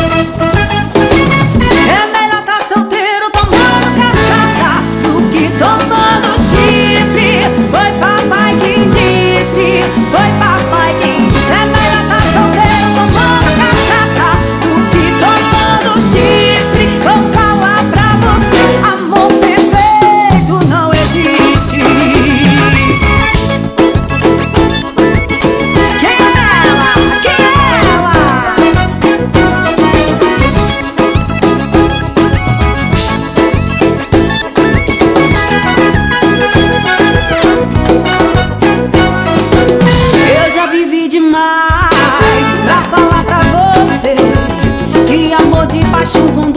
É melhor tá solteiro tomando cachaça do que tomando chifre. Foi papai quem disse, foi papai quem disse. É melhor tá solteiro tomando cachaça do que tomando chifre. Vou falar pra você, amor perfeito não existe. Quem é ela? Quem é ela? Eu já vivi demais pra falar pra você que amor de paixão com